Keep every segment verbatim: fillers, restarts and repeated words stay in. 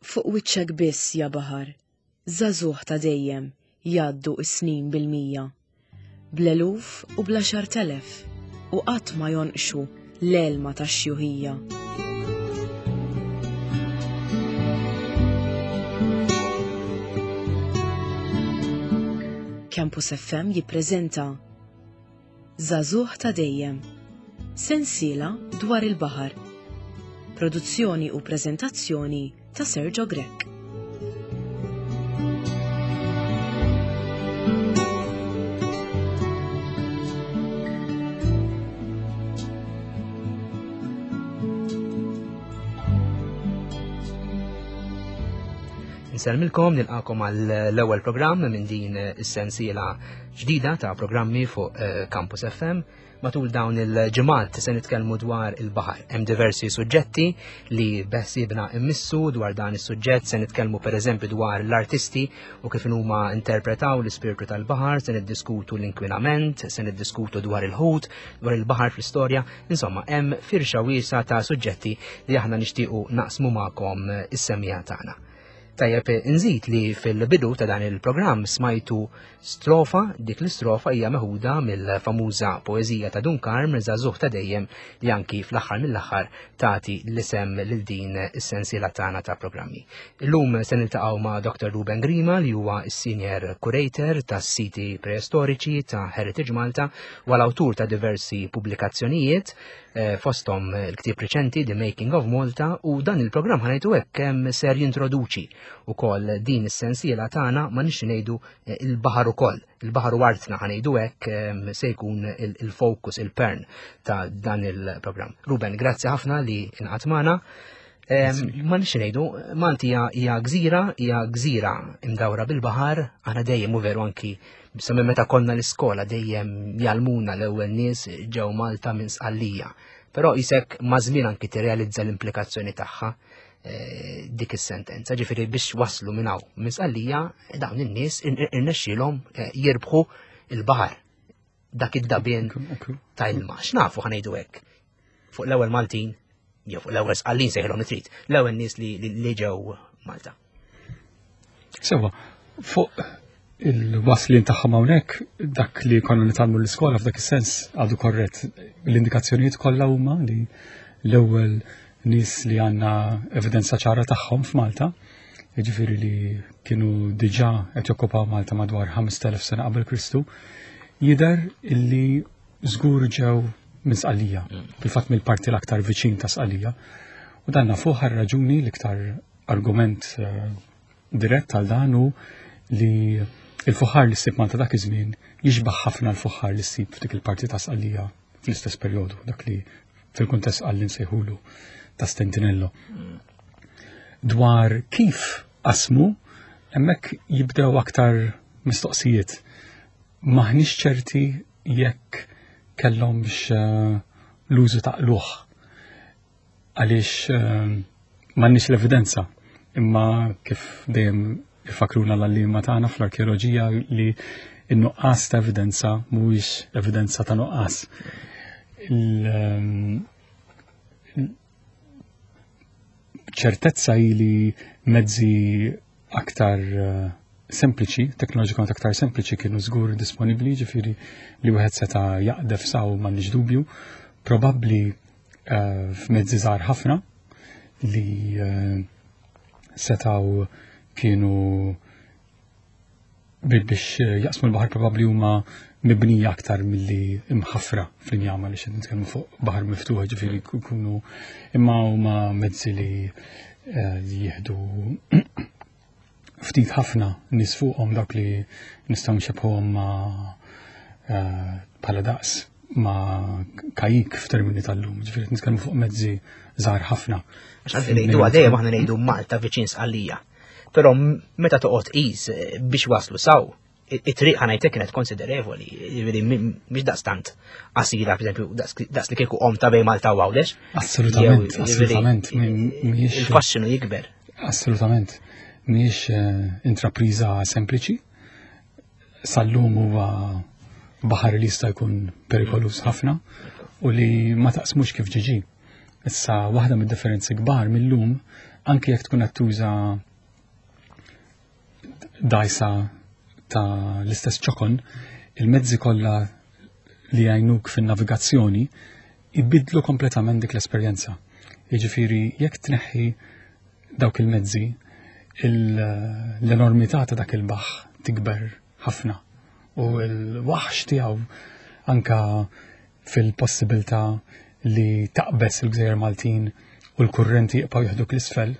fuq wiċċek biss ja baħar, żagħżugħ ta' dejjem jgħaddu s-snin bil-mija. Bl-eluf u bla xar telef u qatt ma jonqxu l-elma tax-xjuħija. Campus F M jippreżenta Żagħżugħ ta' dejjem, sensiela dwar il-baħar. Produzzjoni u preżentazzjoni ta' Sergio Grek. Nselmilkom nilqakom għall-ewwel programm minn din is-sensiela ġdida ta' programmi fuq Campus F M. Matul dawn il-ġimgħat se nitkellmu dwar il-baħar. Hemm diversi suġġetti li beħsiebna immissu dwar dan is-suġġett, se nitkellmu pereżempju dwar l-artisti u kif huma interpretaw l-ispirtu tal-baħar, se niddiskutu l-inkwinament, se niddiskutu dwar il-ħut, dwar il-baħar fl-istorja. Insomma, hemm firxa wiesa ta' suġġetti li aħna nixtiequ naqsmu magħkom is-semmija tagħna. Tajjeb, nżid li fil-bidu ta' dan il-programm smajtu strofa, dik l-istrofa hija meħuda mill-famuża poeżija ta' Dunkarm Żagħżugħ ta' dejjem li anki fl-aħħar mill-aħħar tagħti l-isem lil din is-sensiela tagħna ta' programmi. Illum se niltaqgħu ma' Doctor Ruben Grima li huwa s-Senior Curator tas-siti preistoriċi ta' Heritage Malta u l-awtur ta' diversi pubblikazzjonijiet fosthom il-ktieb riċenti The Making of Malta, u dan il-programm ħanejtu hekk hemm ser jintroduċi ukoll din is-sensiela tagħna ma nix ngħidu il-baħar ukoll. Il-baħar u artna ħanejdu hekk se jkun il-fokus, il-pern ta' dan il-programm. Ruben, grazzi ħafna li inqatt magħna. Ma nix ngħidu, Malti hija gżira, hija gżira imdawra bil-baħar, aħna dejjem u veru anki Bisomma meta konna l-iskola dejjem jgħalmuna l-ewwel nies ġew Malta minn Sqallija. Però isek ma' żmien anki tirrealizza l-implikazzjoni tagħha dik is-sentenza. Ġifieri biex waslu minn hawn minn Sqallija dawn in-nies irnexxielhom jirbħu il-baħar. Dak id-dabien ta' ilma. X'nafu ħanejdu hekk. Fuq l-ewwel Maltin, jew fuq l-ewwel Sqallin sejħilhom nitrid, l-ewwel nies li ġew Malta. Sewa, fuq il-waslin tagħhom hawnhekk dak li konna nitalmu l-iskola f'dak is-sens għadu korrett. L-indikazzjonijiet kollha huma li l-ewwel nies li għandna evidenza ċara tagħhom f'Malta, jiġifieri li kienu diġà qed jokkupaw Malta madwar ħames telef sena qabel Kristu, jidher illi żgur ġew minn Sqallija, fil-fatt mill-parti l-aktar viċin ta' Sqallija. U dan nafuh raġuni l-iktar argument dirett għal dan hu li il-fuħar li ssib Malta dak iż-żmien jixbaħ ħafna l-fuħar li ssib f'dik il-parti ta' Sqallija fl-istess perjodu, dak li fil-kuntest qal li nsejħulu ta' Stentinello. Dwar kif qasmu, hemmhekk jibdew aktar mistoqsijiet. Maħniex ċerti jekk kellhom biex l-użu ta' qluħ. Għaliex m'għandniex l-evidenza, imma kif dejjem ifakruna l-allima tagħna fl-arkeoloġija li n-nuqqas ta' evidenza mhuwiex evidenza ta' nuqqas. ċertezza li mezzi aktar sempliċi, teknoloġikament aktar sempliċi kienu żgur disponibbli, ġifieri li wieħed seta' jaqdef saw m'għandniex dubju, probabbli f'mezzi żgħar ħafna li setgħu kienu biex jaqsmu l-baħar probabbli huma mibnija aktar milli imħaffra fl-injama li xed nitkellmu fuq baħar miftuħ, ġifieri jkunu imma huma mezzi li jieħdu ftit ħafna nies fuqhom dawk li nistgħu nxebbħuhom ma' bħala daqs ma' kajik f'termini tal-lum, ġifieri nitkellmu fuq mezzi żgħar ħafna. Għax ngħidu għadejjem aħna ngħidu Malta viċin Sqallija. Però meta toqgħod qis biex waslu saw, it-triq ħanajtek kienet konsiderevoli, mhix daqstant qasira, pereżempju, daqs li kieku qom ta' bejn Malta u Għawdex. Assolutament, assolutament. Il-faxxinu jikber. Assolutament. Mhijiex intrapriża sempliċi. Sal-lum huwa baħar li jista' jkun perikolus ħafna u li ma taqsmux kif ġiġi. Issa waħda mid-differenzi kbar mill-lum anki jekk tkun qed tuża dajsa ta' l-istess ċokon, il-mezzi kollha li jgħinuk fin-navigazzjoni ibidlu kompletament dik l-esperjenza. Jiġifieri jekk tneħħi dawk il-mezzi, l-enormità ta' dak il-baħħ tikber ħafna u l-waħx tiegħu anka fil-possibilità li taqbess il-Gżejjer Maltin u l-kurrenti jibqgħu jieħduk l-isfel.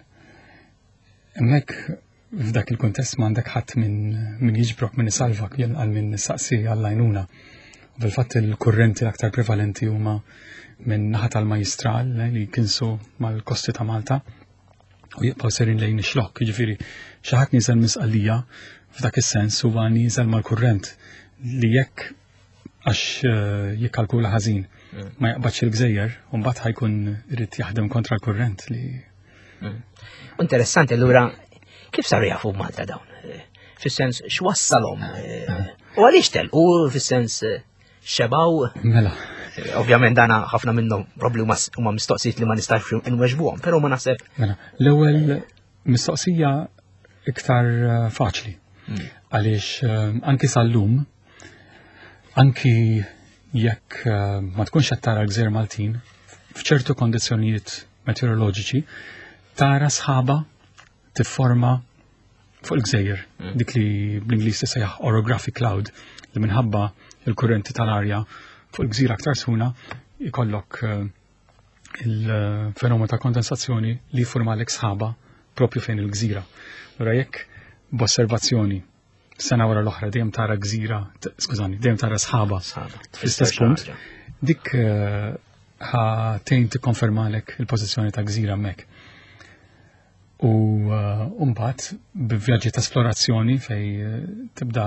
Hemmhekk f'dak il-kuntest m'għandek ħadd minn min jiġbrok minn isalvak jinqal minn saqsi għall-għajnuna. U fil-fatt il-kurrenti l-aktar prevalenti huma minn naħa tal-Majistral li kinsu mal-kosti ta' Malta u jibqgħu serin lejn ix-xlokk. Jiġifieri xi ħadd nieżel misqallija f'dak is-sens huwa nieżel mal-kurrent li jekk għax jikkalkula ħażin ma jaqbadx il-Gżejjer u mbagħad ħajkun irid jaħdem kontra l-kurrent li. Interessanti allura kif saru jafu Malta dawn? Fis-sens x'wassalhom? U għaliex telqu fis-sens xebaw? Mela. Ovvjament dana ħafna minnhom probabli huma mistoqsijiet li ma nistax inweġbuhom, però ma naħseb. Mela, l-ewwel mistoqsija iktar faċli. Għaliex anki sal-lum, anki jekk ma tkunx qed tara l-Gżejjer Maltin, f'ċertu kondizzjonijiet meteoroloġiċi, tara sħaba tifforma fuq il-Gżejjer, dik li bl-Ingliż tissejjaħ orographic cloud, li minħabba il-kurrenti tal-arja fuq il-gżira aktar suna jkollok il-fenomenu ta' kondensazzjoni li jformalek sħaba propju fejn il-gżira. Allura jekk b'osservazzjoni sena wara l-oħra dejjem tara gżira, skużani, dejjem tara sħaba fl-istess punt, dik ħa tejn tikkonfermalek il-pożizzjoni ta' gżira hemmhekk. U mbagħad b'vjaġġi ta' esplorazzjoni fej tibda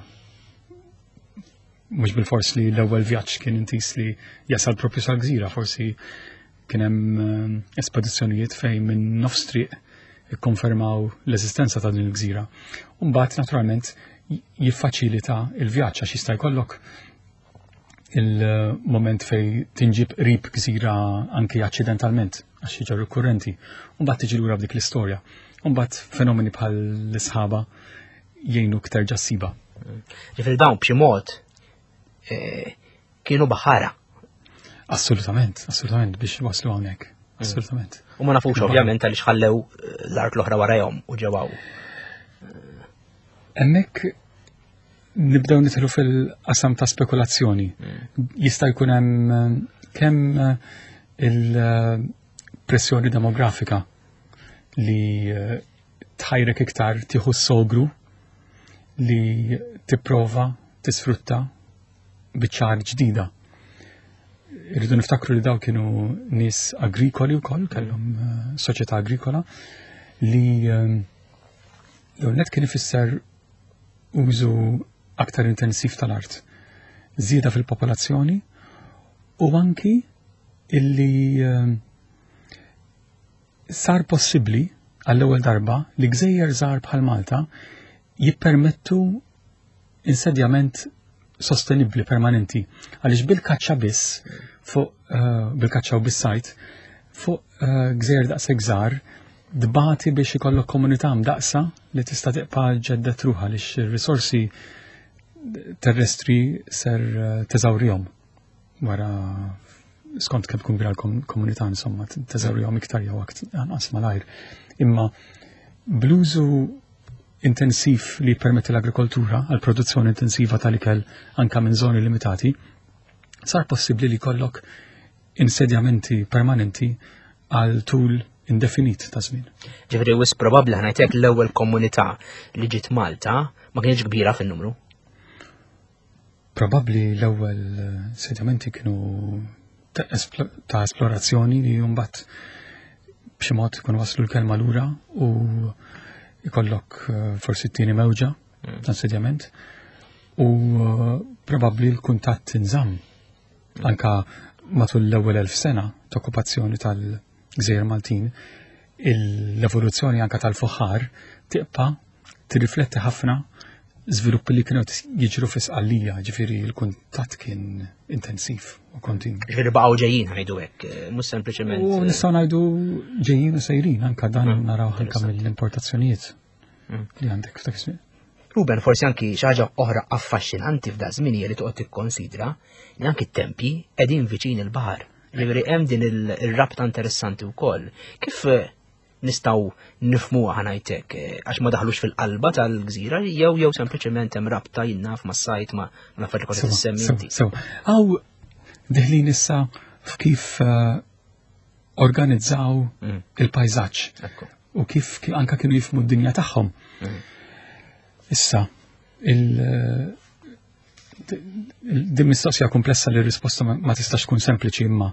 mhux bil-fors li l-ewwel vjaġġ kien intis li jasal propju sal-gżira, forsi kien hemm espedizzjonijiet fejn minn nofs triq ikkonfermaw l-eżistenza ta' din il-gżira. U mbagħad naturalment jiffaċilita il-vjaġġ għax jista' jkollok il-moment fejn tinġib qrib gżira anke aċċidentalment għax jiġu rikurrenti. U mbagħad tiġi lura b'dik l-istorja. U mbagħad fenomeni bħal l-isħaba jgħinu ktar ġassiba. Ġifieri dawn b'xi mod kienu baħara. Assolutament, assolutament biex waslu hawnhekk. Assolutament. U ma nafux ovvjament għaliex ħallew l-ark l-oħra warahom u ġewwaw. Hemmhekk nibdew nidħlu fil-qasam ta' spekulazzjoni. Jista' jkun hemm kemm il-pressjoni demografika li tħajrek iktar tieħu s-sogru li tipprova tisfrutta biċċar ġdida. Irridu niftakru li daw kienu nies agrikoli wkoll, kellhom soċjetà agrikola li l-net kien ifisser użu aktar intensiv tal-art. Żieda fil-popolazzjoni u anki illi sar possibbli għall-ewwel darba li gżejjer żgħar bħal Malta jippermettu insedjament sostenibli permanenti għaliex bil-kaċċa biss fuq uh, bil-kaċċa u bis-sajt fuq uh, gżejjer daqshekk żgħar dbati biex ikollok komunità mdaqsa li tista' tiqpa' ġeddet ruħha għaliex ir-risorsi terrestri ser uh, teżawrihom wara skont kemm tkun kbira l-komunità insomma teżawrihom iktar jew anqas malajr. Imma bluzu intensiv li permetti l-agrikoltura għal produzzjoni intensiva tal-ikel anka minn żoni limitati, sar possibbli li kollok insedjamenti permanenti għal tul indefinit ta' żmien. Ġifieri wis probabbli ħanajtek l-ewwel komunità li ġiet Malta ma kienx kbira fin-numru. Probabbli l-ewwel insedjamenti kienu ta' esplorazzjoni li mbagħad b'xi mod ikunu waslu l-kelma lura u ikollok forsi t-tieni mewġa ta' insedjament u probabbli l-kuntatt inżamm anka matul l-ewwel elf sena ta' okkupazzjoni tal-Gżejjer Maltin l-evoluzzjoni anka tal-fuħar tibqa' tirrifletti ħafna żviluppi li kienu jiġru fis-qallija, ġifieri l-kuntatt kien intensiv u kontinu. Ġifieri baqgħu ġejjin ngħidu hekk, mhux sempliċement. U nistgħu ngħidu ġejjin u sejrin anke dan naraw anke mill-importazzjonijiet li għandek f'dak iż-żmien. Ruben, forsi anki xi ħaġa oħra affaxxinanti f'dak żmien hija li toqgħod tikkonsidra li anki t-tempji qegħdin viċin il-baħar. Ġifieri hemm din il-rabta interessanti wkoll. Kif nistgħu nifhmuha ħanajtek għax ma daħlux fil-qalba tal-gżira jew jew sempliċement hemm rabta jinnaf mas-sajt ma l-affarijiet kollha tissemmi inti. Sewa, aw deħlin issa f'kif organizzaw il-pajzaġġ u kif anke kienu jifhmu d-dinja tagħhom. Issa, din mistoqsija komplessa li r-risposta ma tistax tkun sempliċi imma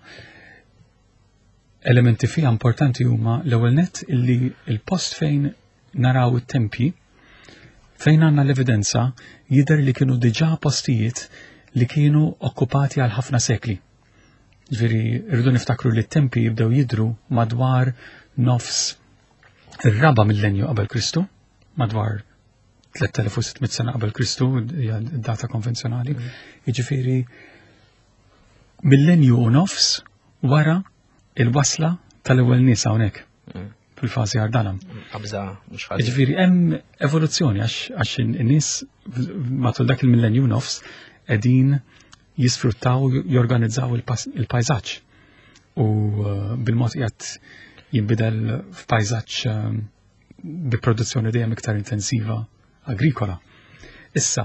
elementi fija importanti huma l-ewwel nett illi il-post fejn naraw it-tempji fejn għandna l-evidenza jidher li kienu diġà postijiet li kienu okkupati għal ħafna sekli. Ġifieri rridu niftakru li t-tempji jibdew jidhru madwar nofs ir-raba millenju qabel Kristu, madwar tliet elef u sittmiyet sena qabel Kristu, hija data konvenzjonali. Jiġifieri millenju u nofs wara il-wasla tal-ewwel nies hawnhekk fil-fażi Ardana. Qabża mhux ħaġa. Jiġifieri hemm evoluzzjoni għax in-nies matul dak il-millenju nofs qegħdin jisfruttaw jorganizzaw il-pajzaġġ u bil-mod qiegħed jinbidel f'pajzaġġ bi produzzjoni dejjem iktar intensiva agrikola. Issa,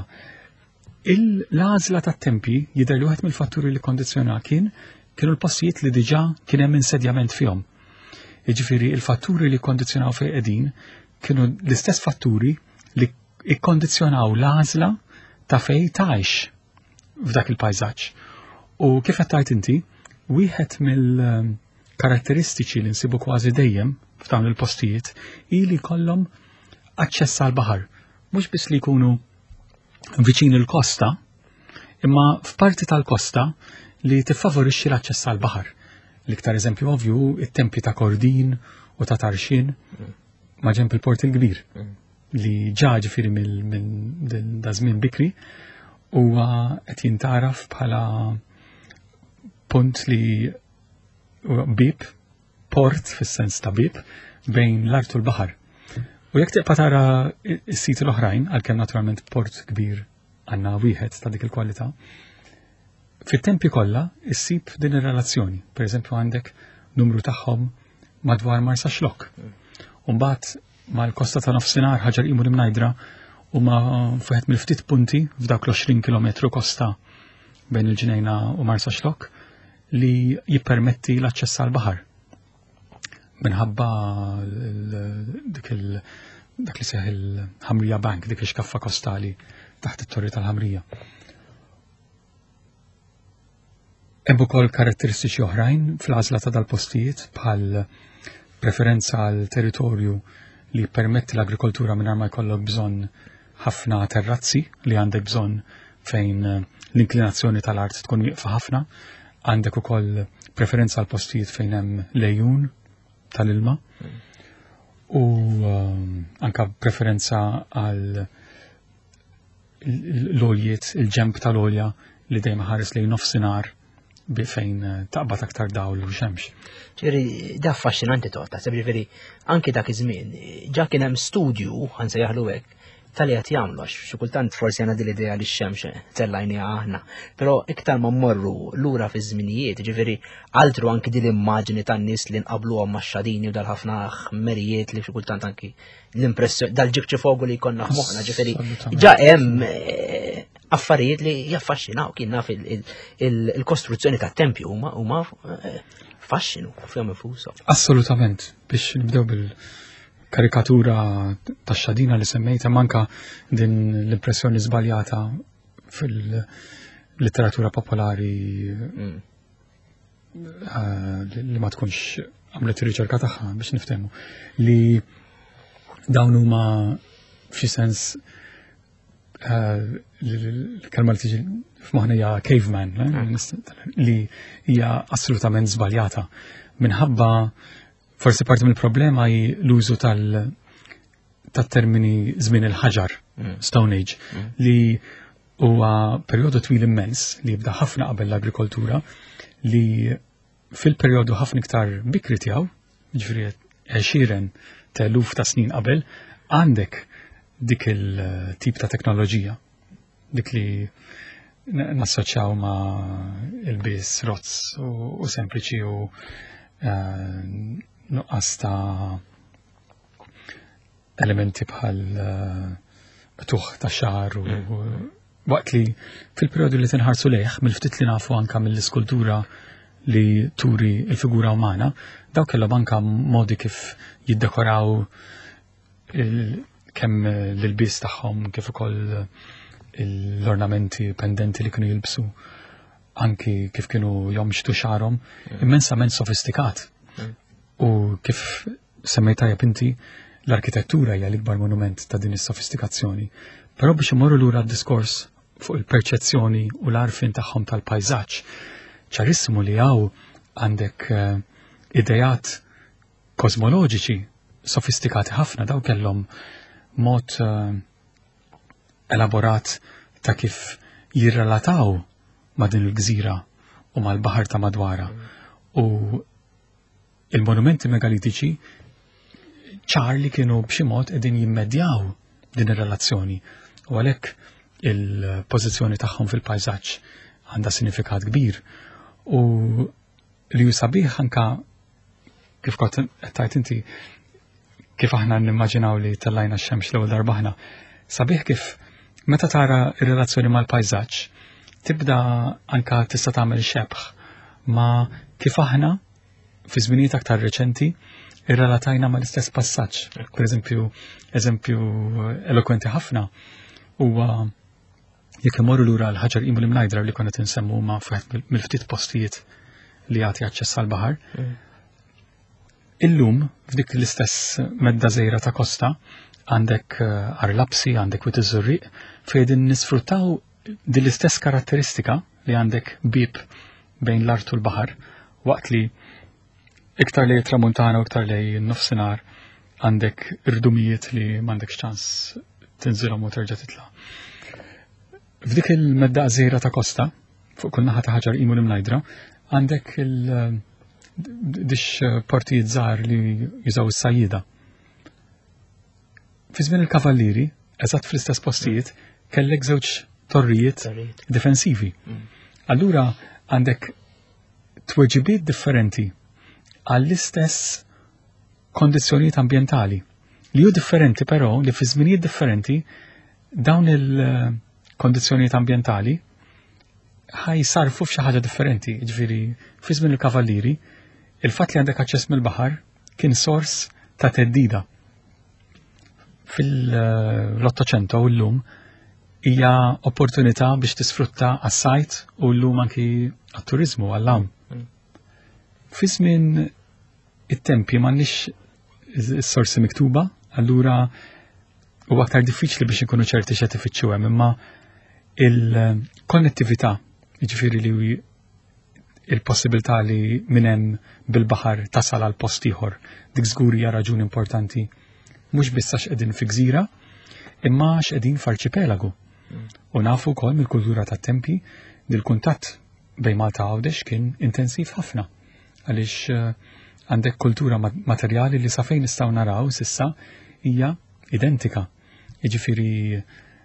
l-għażla tat-tempji jidher li wieħed mill-fatturi li kondizzjona kien kienu l-postijiet li diġà kien hemm insedjament fihom. Jiġifieri il-fatturi li kondizjonaw fejn qegħdin kienu l-istess fatturi li ikkondizzjonaw l-għażla ta' fejn tgħix f'dak il-pajżaġġ. U kif qed tgħid inti, wieħed mill-karatteristiċi li nsibu kważi dejjem f'dawn il-postijiet ili jkollhom aċċess għall baħar. Mhux biss li jkunu viċin il-kosta, imma f'parti tal-kosta li tiffavorixxi l-aċċess għall baħar. L-iktar eżempju ovvju it-tempji ta' Kordin u ta' Tarxin ma' ġenb il-Port il-Kbir li ġa ġifieri minn da żmien bikri huwa qed jintaraf bħala punt li bib, port fis-sens ta' bib bejn l-art u l-baħar. U jekk tibqa' tara s-siti l-oħrajn għalkemm naturalment port kbir għandna wieħed ta' dik il-kwalità, fit-tempji kollha issib din ir-relazzjoni. Pereżempju għandek numru tagħhom madwar Marsa Xlokk. U mbagħad mal-kosta ta' nofsinhar ħaġar qimu l-Imnajdra huma f'wieħed mill-ftit punti f'dawk l-għoxrin kilometru kosta bejn il-Ġnejna u Marsa Xlokk li jippermetti l-aċċess għall baħar. Minħabba dik il dak li seħ il-Ħamrija Bank, dik ix-xkaffa kostali taħt it-torri tal-Ħamrija. Hemm ukoll karatteristiċi oħrajn fl-għażla ta' dal-postijiet bħal preferenza għal territorju li permetti l-agrikoltura mingħajr ma jkollok bżonn ħafna terrazzi li għandek bżonn fejn l-inklinazzjoni tal-art tkun wieqfa ħafna, għandek ukoll preferenza għal postijiet fejn hemm lejjun tal-ilma u anka preferenza għal l-oljiet, il-ġemp tal-olja li dejjem ħares lejn nofsinhar bi fejn taqbad aktar dawl u xemx. Ġifieri da affaxxinanti toqta, ġifieri anke dak iż-żmien ġa kien hemm studju ħansejjaħlu hekk tal qed jagħmlu għax xi kultant forsi għandna din l-idea li x-xemx tellajniha aħna, però iktar ma mmorru lura fiż-żminijiet, ġifieri altru anke din l-immaġni tan-nies li nqabluhom max-xadini u dal-ħafna ħmerijiet li xi kultant anke l-impressjoni dal-ġikċi fogu li jkollna f'moħħna, ġifieri ġa hemm affarijiet li jaffaxxinaw kien naf il-kostruzzjoni tat-tempju huma huma faxxinu fihom infushom. Assolutament, biex nibdew bil-karikatura tax-xadina li semmejta manka din l-impressjoni żbaljata fil-letteratura popolari li ma tkunx għamlet ir-riċerka tagħha biex niftehmu li dawn huma f'xi sens l-kelma li tiġi f'moħħna hija caveman li hija assolutament żbaljata minħabba forsi parti mill-problema hi l-użu tal tat-termini żmien il-ħaġar, Stone Age, li huwa perjodu twil immens li jibda ħafna qabel l-agrikoltura li fil-perjodu ħafna iktar bikri tiegħu, ġifieri għexieren ta' eluf ta' snin qabel, għandek dik il-tip ta' teknoloġija, dik li nassoċjaw ma' il-bis rozz u sempliċi u nuqqas ta' elementi bħal tuħ ta' xar u waqt li fil-periodu li tinħarsu lejh mill-ftit li nafu anka mill-iskultura li turi il-figura umana, daw kellhom anka modi kif jiddekoraw kemm l-ilbies tagħhom kif ukoll l-ornamenti pendenti li kienu jilbsu anki kif kienu jomxtu xarhom immensament sofistikat. U kif semmejta inti l-arkitettura hija l-ikbar monument ta' din is-sofistikazzjoni. Però biex imorru lura d-diskors fuq il-perċezzjoni u l-arfin tagħhom tal-pajżaġġ, ċarissimu li hawn għandek uh, idejat kosmoloġiċi sofistikati ħafna daw kellhom mod uh, elaborat ta' kif jirrelataw ma' din il-gżira u mal-baħar ta' madwara. U il-monumenti megalitiċi ċar li kienu b'xi mod qegħdin jimmedjaw din ir-relazzjoni. U għalhekk il-pożizzjoni tagħhom fil-pajżaġġ għandha sinifikat kbir. U li ju sabiħ anka kif kont qed inti kif aħna nimmaġinaw li tellajna x-xemx l-ewwel darba aħna, sabiħ kif meta tara r-relazzjoni mal-pajżaġġ tibda anka tista' tagħmel xebħ ma' kif aħna fi żminijiet aktar reċenti irrelatajna mal-istess passaġġ. Per eżempju, eżempju elokwenti ħafna huwa jekk imorru lura l-ħaġar Imu l-Imnajdra li konna tinsemmu ma' mill-ftit postijiet li jagħti aċċess għall-baħar. Illum f'dik l-istess medda żejra ta' kosta għandek Arlapsi, għandek Wit iż-Żurriq, fejn nisfruttaw din l-istess karatteristika li għandek bib bejn l-art u l-baħar, waqt li iktar li tramuntana u iktar li nofsinhar għandek irdumijiet li m'għandekx ċans tinżilhom u terġa' titla'. F'dik il-medda żejra ta' kosta, fuq kull naħa ta' ħaġar Imu l-Imnajdra, għandek il-dix partijiet żgħar li jużaw is-sajjieda. Fi żmien il-kavallieri, eżatt fl-istess postijiet, kellek żewġ torrijiet difensivi. Allura għandek tweġibiet differenti għall-istess kondizzjonijiet ambjentali li hu differenti però li fi żminijiet differenti dawn il-kondizzjonijiet ambjentali ħaj sarfu f'xi ħaġa differenti. Ġifieri fi żmien il-kavallieri il-fatt li għandek aċċess mill-baħar kien sors ta' teddida. Fil-Ottocento u llum hija opportunità biex tisfrutta għas-sajt u llum anki għat-turiżmu għall-hawn. Fi żmien it-tempi m'għandniex is-sorsi miktuba, allura huwa aktar diffiċli biex inkunu ċerti x'qed ifittxu hemm, imma il-konnettività, jiġifieri li il-possibilità li minn hemm bil-baħar tasal għal post ieħor, dik żgur hija raġun importanti. Mhux biss għax qegħdin fi gżira, imma għax qegħdin f'arċipelagu. U nafu wkoll mill-kultura tat-tempi li l-kuntatt bejn Malta u Għawdex kien intensiv ħafna. Għaliex għandek kultura materjali li sa fejn nistgħu naraw sissa hija identika. Jiġifieri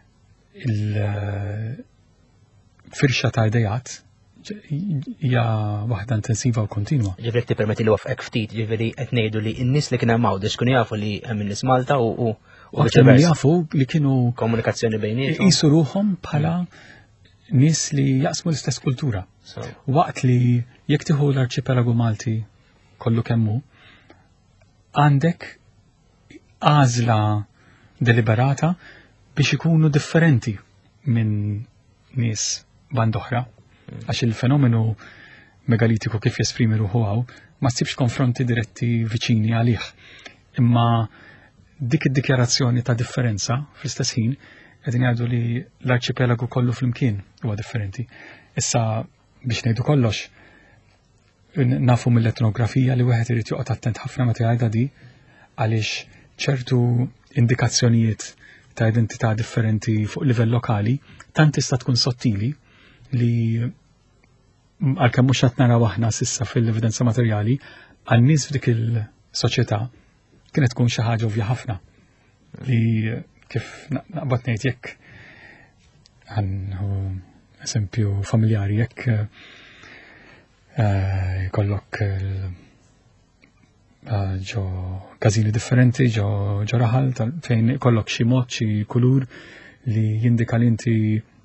il-firxa ta' idejat hija waħda intensiva u kontinwa. Ġifieri tippermetti li wafqek ftit, ġifieri qed ngħidu li n-nies li kien hemm Għawdex kienu jafu li hemm in-nies Malta u u jafu li kienu komunikazzjoni bejniethom. Qisu ruhom bħala nies li jaqsmu l-istess kultura. Waqt li jekk tieħu l-arċipelagu Malti kollu kemmu, għandek għażla deliberata biex ikunu differenti minn nies band oħra, għax il-fenomenu megalitiku kif jesprimi ruħu għaw ma ssibx konfronti diretti viċini għalih. Imma dik id-dikjarazzjoni ta' differenza fl-istess ħin qegħdin jgħidu li l-arċipelagu kollu flimkien huwa differenti. Issa biex ngħidu kollox, nafu mill-etnografija li wieħed irid joqgħod attent ħafna meta jgħidha di għaliex ċertu indikazzjonijiet ta' identità differenti fuq livell lokali, tant tista' tkun sottili li għalkemm mhux qed naraw aħna s'issa fil-evidenza materjali, għan-nies f'dik il-soċjetà kienet tkun xi ħaġa ovvja ħafna li kif naqbad ngħid jekk għandu eżempju familjari jekk jkollok ġo każini differenti ġo ġo raħal fejn ikollok xi mod xi kulur li jindika li inti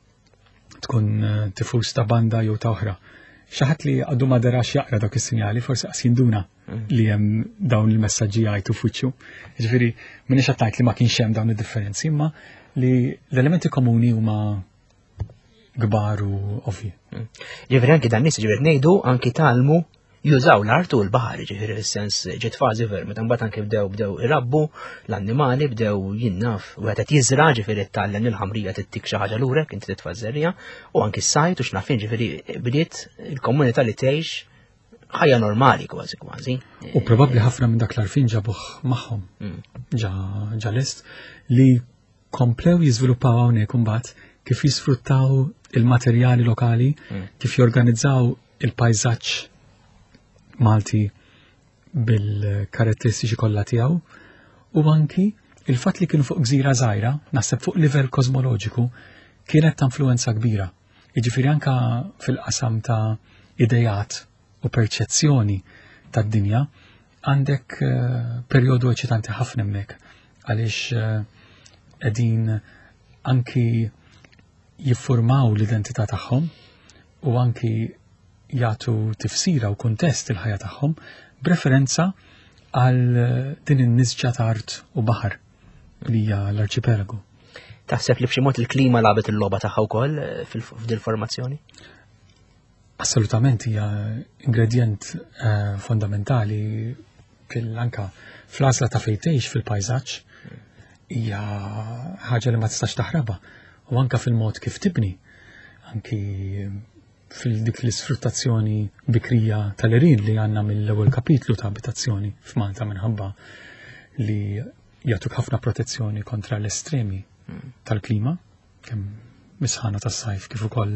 tkun tifus ta' banda jew ta' oħra. Xi ħadd li għadu ma darax jaqra dawk is-sinjali forsi qas jinduna li hemm dawn il-messaġġi jgħidu f'wiċċu. Jiġifieri m'iniex qed ngħid li ma kienx hemm dawn id-differenzi, imma li l-elementi komuni huma kbar u ovvji. Ġifieri anki dan nies ġifieri ngħidu anki talmu jużaw l-art u l-baħar, ġifieri fis-sens ġiet fażi ver, meta mbagħad anke bdew bdew irabbu l-annimali bdew jinnaf u qed jiżra ġifieri tallem il-ħamrija tittik xi ħaġa lurek inti titfażżerja u anki s-sajt u x'nafin ġifieri bdiet il-komunità li tgħix ħajja normali kważi kważi. U probabbli ħafna minn dak l-arfin ġabuh magħhom ġa ġa lest li komplew jiżviluppaw hawnhekk imbagħad kif jisfruttaw il-materjali lokali, kif jorganizzaw il-pajżaġġ Malti bil-karatteristiċi kollha tiegħu u anki il-fatt li kienu fuq gżira żgħira, naħseb fuq livell kosmoloġiku, kienet ta' influenza kbira. Jiġifieri anke fil-qasam ta' idejat u perċezzjoni tad-dinja għandek perjodu eċitanti ħafna hemmhekk għaliex qegħdin anki jiffurmaw l-identità tagħhom u anki jagħtu tifsira u kuntest il-ħajja tagħhom b'referenza għal din in-nisġa ta' art u baħar li hija l-arċipelagu. Taħseb li b'xi mod il-klima labet il-logħba tagħha wkoll f'din formazzjoni? Assolutament hija ingredient fondamentali fil-anka fl-għażla ta' fejn tgħix fil-pajżaġġ hija ħaġa li ma tistax taħrabha u anke fil-mod kif tibni anki fil-dik l-isfruttazzjoni bikrija tal-erin li għanna mill-ewwel kapitlu ta' abitazzjoni f'Malta minħabba li jagħtuk ħafna protezzjoni kontra l-estremi tal-klima, kemm misħana tas-sajf kif ukoll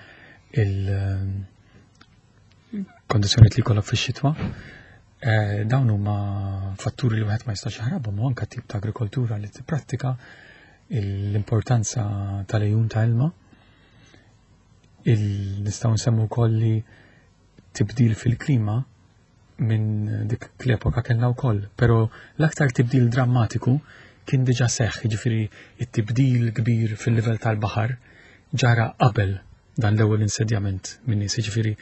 il-kondizzjonijiet li jkollok fix-xitwa. Dawn huma fatturi li wieħed ma jistax jaħrabhom u anke tip ta' agrikoltura li tipprattika l-importanza tal-ejjun ta' ilma. Il-nistaw nsemmu kolli tibdil fil-klima minn dik l-epoka kellna wkoll, però l-aktar tibdil drammatiku kien diġà seħħ, jiġifieri it-tibdil kbir fil-livell tal-baħar ġara qabel dan l-ewwel insedjament minn nies, jiġifieri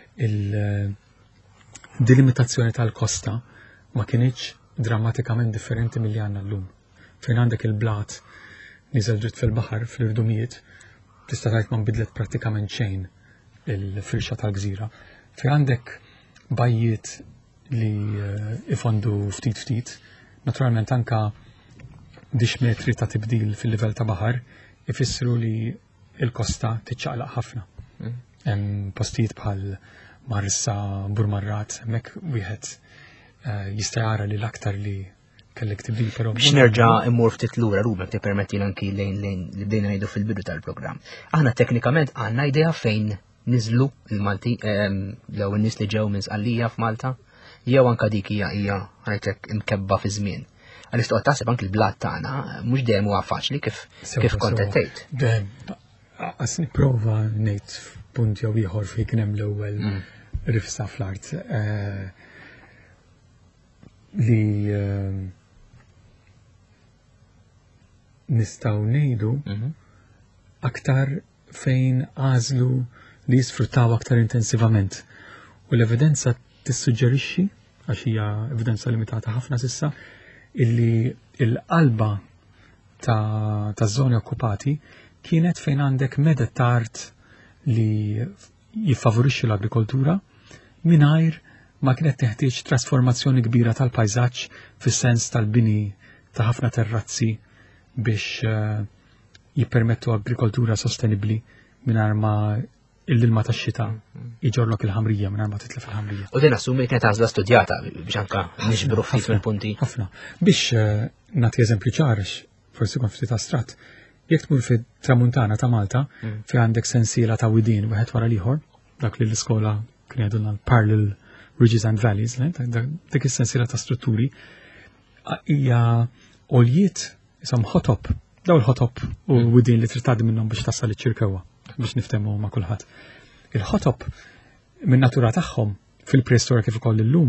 il-delimitazzjoni tal-kosta ma kienx drammatikament differenti milli għandna llum. Fejn għandek il-blat niżel ġiet fil-baħar fl-irdumijiet tista' tgħid ma nbidlet prattikament xejn il-firxa tal-gżira. Fi għandek bajjiet li ifondu ftit ftit, naturalment anka dix metri ta' tibdil fil-livell ta' baħar ifissru li il-kosta tiċċaqlaq ħafna. Hemm postijiet bħal Marissa, Burmarrat, hemmhekk wieħed jista' jara li l-aktar li kellek tibdil, però biex nerġa' immur ftit lura Ruben tippermettina anki lejn lejn li bdejna ngħidu fil-bidu tal-programm. Aħna teknikament għandna idea fejn niżlu l-Malti jew in-nies li ġew minn Żqallija f'Malta jew anke dik hija hija ħajtek imkebba fi żmien. Għaliex toqgħod taħseb anke l-blat tagħna mhux dejjem huwa faċli kif kif kont qed tgħid. Qas nipprova ngħid f'punt jew ieħor fejn kien hemm l-ewwel rifsa fl-art li nistaw ngħidu aktar fejn għażlu li jisfruttaw aktar intensivament. U l-evidenza tissuġġerixxi, għax hija evidenza limitata ħafna s'issa, illi l-qalba ta' taż-żoni okkupati kienet fejn għandek medet ta' art li jiffavorixxi l-agrikoltura mingħajr ma kienet teħtieġ trasformazzjoni kbira tal-pajżaġġ fis-sens tal-bini ta' ħafna terrazzi biex uh, jippermettu agrikoltura sostenibli mingħajr ma l-ilma tax-xita iġorlok il-ħamrija minn ma titlef il-ħamrija. U din assumi kienet għażla studjata biex anka nixbru ftit mill-punti. Ħafna. Biex nagħti eżempju ċarx, forsi kon ftit astrat, jekk tmur fit-Tramuntana ta' Malta, fi għandek sensiela ta' widien wieħed wara l-ieħor, dak li l-iskola kien jgħidulna parallel ridges and valleys, dik is-sensiela ta' strutturi, hija oljiet isom ħotop, daw il-ħotop u widien li trid tgħaddi minnhom biex tasal iċ-ċirkewwa biex niftehmu ma' kulħadd. Il-ħotop min natura tagħhom fil-preistorja kif ukoll illum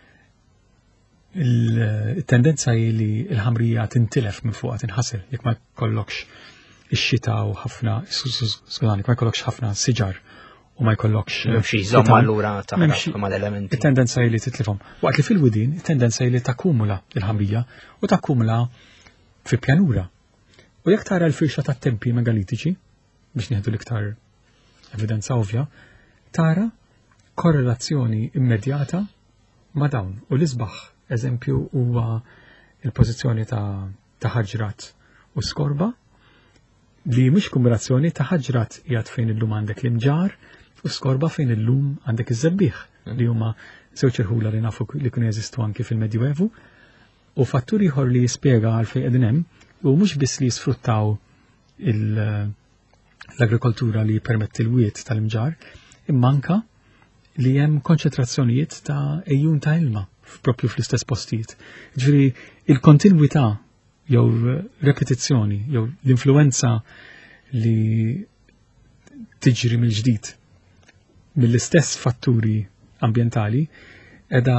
il-tendenza li l-ħamrija tintilef minn fuqha tinħasel jekk ma jkollokx ix-xita u ħafna skużani, ma jkollokx ħafna siġar u ma jkollokx xi żomm allura taħraq mal-elementi. Il-tendenza li titlifhom. Waqt li fil-widien it-tendenza li takkumula l-ħamrija u takkumula fi pjanura. U jekk tara l-firxa tat-tempi megalitiċi biex nieħdu l-iktar evidenza ovvja, tara korrelazzjoni immedjata ma' dawn. U l-isbaħ, eżempju, huwa il-pożizzjoni ta' ta' ħaġrat u skorba li mhux kombinazzjoni ta' ħaġrat qiegħed fejn illum għandek l-imġar u skorba fejn illum għandek iż-żebbiħ li huma żewġ irħula li nafu li kienu jeżistu anki fil-Medjuevu u fattur ieħor li jispjega għalfejn qegħdin hemm u mhux biss li jisfruttaw l-agrikoltura li permetti l-wiet tal-imġar, imma anke li hemm konċentrazzjonijiet ta' ejjun ta' ilma propju fl-istess postijiet. Ġifieri il-kontinwità jew repetizzjoni jew l-influenza li tiġri mill-ġdid mill-istess fatturi ambjentali edha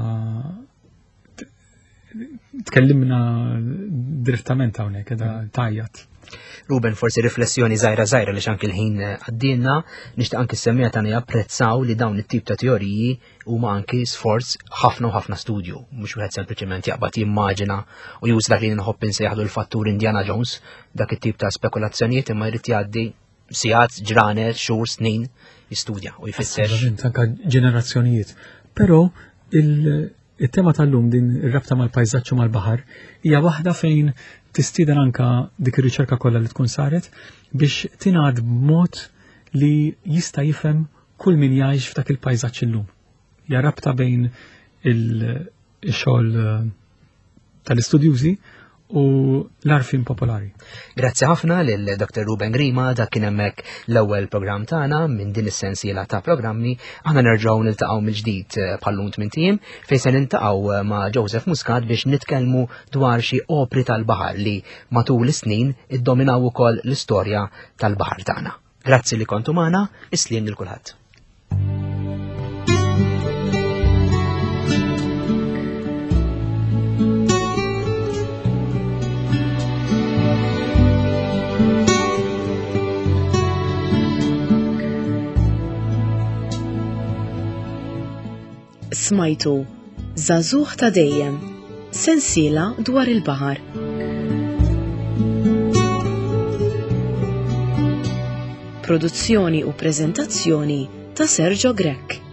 tkellimna direttament hawnhekk edha tajjat. Ruben, forsi riflessjoni żgħira żgħira li xanki l-ħin għaddilna, nixtieq anki s-semmija tagħna japprezzaw li dawn it-tip ta' teoriji huma anki sforz ħafna u ħafna studju, mhux wieħed sempliċement jaqbad jimmaġina u już dak li nħobb insejħdu l-fattur Indiana Jones, dak it-tip ta' spekulazzjonijiet imma jrid jgħaddi sigħat, ġranet, xhur, snin jistudja u jfisser. Anke ġenerazzjonijiet. Però il-tema tal-lum din ir-rabta mal-pajżaġġ u mal-baħar hija waħda fejn tistieden anka dik ir-riċerka kollha li tkun saret biex tingħad b'mod li jista' jifhem kull min jgħix f'dak il-pajżaġġ illum. Hija rabta bejn il-xogħol tal-istudjużi u l-arfin popolari. Grazzi ħafna lil doktor Ruben Grima, dak kien hemmhekk l-ewwel programm tagħna minn din is-sensiela ta' programmi. Aħna nerġgħu niltaqgħu mill-ġdid bħallum tmien tim fejn se niltaqgħu ma' Joseph Muscat biex nitkellmu dwar xi opri tal-baħar li matul is-snin iddominaw ukoll l-istorja tal-baħar tagħna. Grazzi li kontu magħna, isliem lil kulħadd. Smajtu Żagħżugħ ta' dejjem, sensiela dwar il-baħar. Produzzjoni u preżentazzjoni ta' Sergio Grek.